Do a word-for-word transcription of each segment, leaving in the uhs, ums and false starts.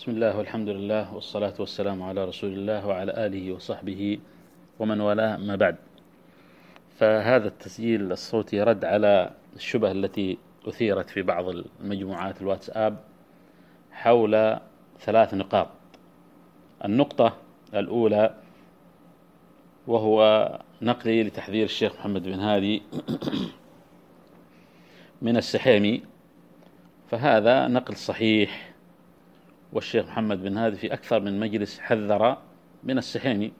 بسم الله والحمد لله والصلاة والسلام على رسول الله وعلى آله وصحبه ومن والاه، ما بعد. فهذا التسجيل الصوتي رد على الشبه التي أثيرت في بعض المجموعات الواتساب حول ثلاث نقاط. النقطة الأولى وهو نقلي لتحذير الشيخ محمد بن هادي من السحيمي، فهذا نقل صحيح، والشيخ محمد بن هادي في أكثر من مجلس حذر من السحيمي.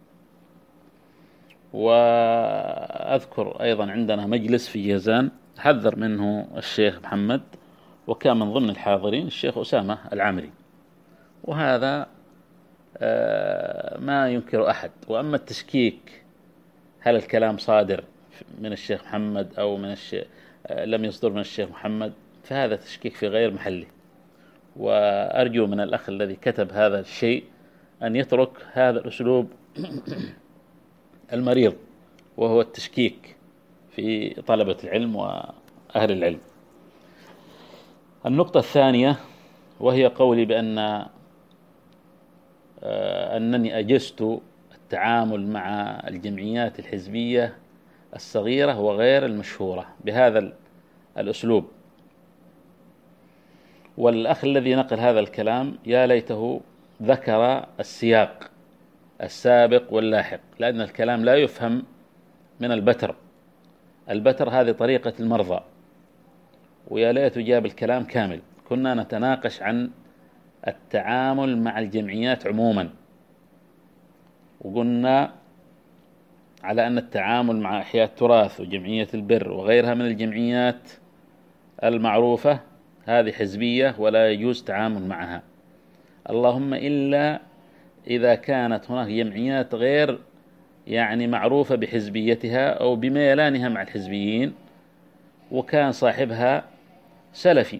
وأذكر أيضا عندنا مجلس في جازان حذر منه الشيخ محمد، وكان من ضمن الحاضرين الشيخ أسامة العامري، وهذا ما ينكر أحد. وأما التشكيك هل الكلام صادر من الشيخ محمد أو من الشيخ لم يصدر من الشيخ محمد، فهذا تشكيك في غير محله. وأرجو من الأخ الذي كتب هذا الشيء أن يترك هذا الأسلوب المريض، وهو التشكيك في طلبة العلم وأهل العلم. النقطة الثانية وهي قولي بأن أنني أجزت التعامل مع الجمعيات الحزبية الصغيرة وغير المشهورة بهذا الأسلوب. والأخ الذي نقل هذا الكلام يا ليته ذكر السياق السابق واللاحق، لأن الكلام لا يفهم من البتر. البتر هذه طريقة المرضى، ويا ليته جاب الكلام كامل. كنا نتناقش عن التعامل مع الجمعيات عموما، وقلنا على أن التعامل مع إحياء التراث وجمعية البر وغيرها من الجمعيات المعروفة هذه حزبية ولا يجوز التعامل معها، اللهم إلا إذا كانت هناك جمعيات غير يعني معروفة بحزبيتها أو بميلانها مع الحزبيين، وكان صاحبها سلفي،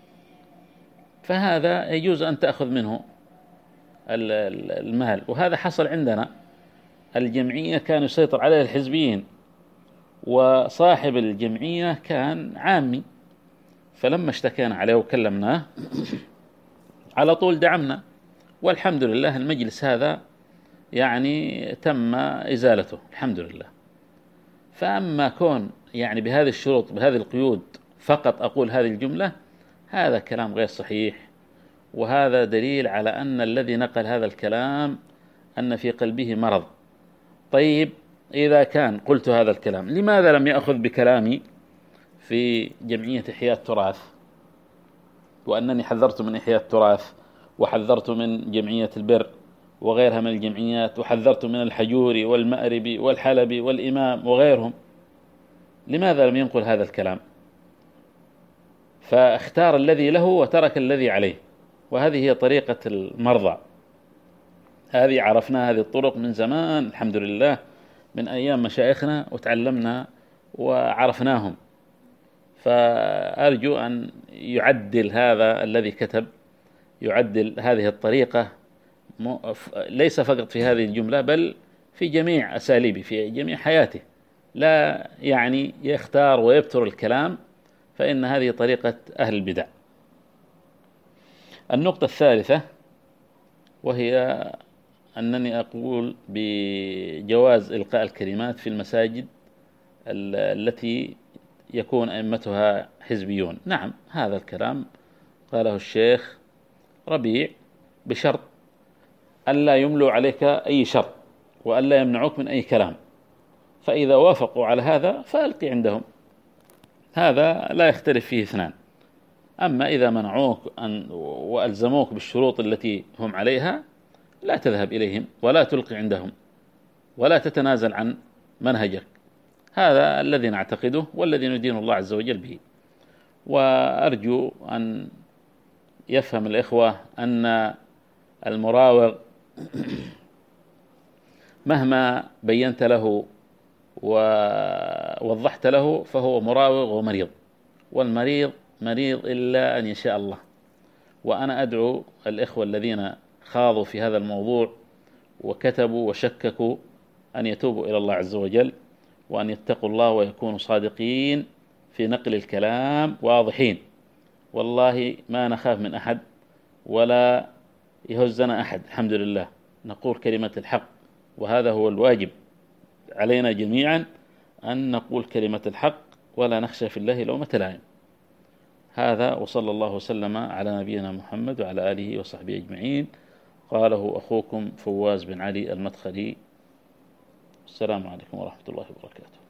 فهذا يجوز أن تأخذ منه المال. وهذا حصل عندنا. الجمعية كان يسيطر عليها الحزبيين، وصاحب الجمعية كان عامي، فلما اشتكينا عليه وكلمناه على طول دعمنا، والحمد لله المجلس هذا يعني تم إزالته الحمد لله. فأما كون يعني بهذه الشروط بهذه القيود فقط أقول هذه الجملة، هذا كلام غير صحيح، وهذا دليل على أن الذي نقل هذا الكلام أن في قلبه مرض. طيب إذا كان قلت هذا الكلام، لماذا لم يأخذ بكلامي في جمعية إحياء التراث، وأنني حذرت من إحياء التراث وحذرت من جمعية البر وغيرها من الجمعيات، وحذرت من الحجوري والمأربي والحلبي والإمام وغيرهم؟ لماذا لم ينقل هذا الكلام؟ فاختار الذي له وترك الذي عليه، وهذه هي طريقة المرضى. هذه عرفنا هذه الطرق من زمان الحمد لله، من أيام مشايخنا وتعلمنا وعرفناهم. فأرجو أن يعدل هذا الذي كتب، يعدل هذه الطريقة، ليس فقط في هذه الجملة بل في جميع أساليبه في جميع حياته، لا يعني يختار ويبتر الكلام، فإن هذه طريقة أهل البدع. النقطة الثالثة وهي أنني أقول بجواز إلقاء الكلمات في المساجد التي يكون أئمتها حزبيون. نعم، هذا الكلام قاله الشيخ ربيع بشرط ألا يملوا عليك أي شرط، وألا يمنعوك من أي كلام، فإذا وافقوا على هذا فألقي عندهم، هذا لا يختلف فيه اثنان. أما إذا منعوك أن وألزموك بالشروط التي هم عليها، لا تذهب إليهم ولا تلقي عندهم ولا تتنازل عن منهجك. هذا الذي نعتقده والذي ندين الله عز وجل به. وأرجو أن يفهم الإخوة أن المراوغ مهما بينت له ووضحت له فهو مراوغ ومريض، والمريض مريض إلا أن يشاء الله. وأنا أدعو الإخوة الذين خاضوا في هذا الموضوع وكتبوا وشككوا أن يتوبوا إلى الله عز وجل، وأن يتقوا الله ويكونوا صادقين في نقل الكلام واضحين. والله ما نخاف من أحد ولا يهزنا أحد، الحمد لله نقول كلمة الحق، وهذا هو الواجب علينا جميعا أن نقول كلمة الحق ولا نخشى في الله لومة لائم. هذا، وصلى الله وسلم على نبينا محمد وعلى آله وصحبه أجمعين. قاله أخوكم فواز بن علي المدخلي. السلام عليكم ورحمة الله وبركاته.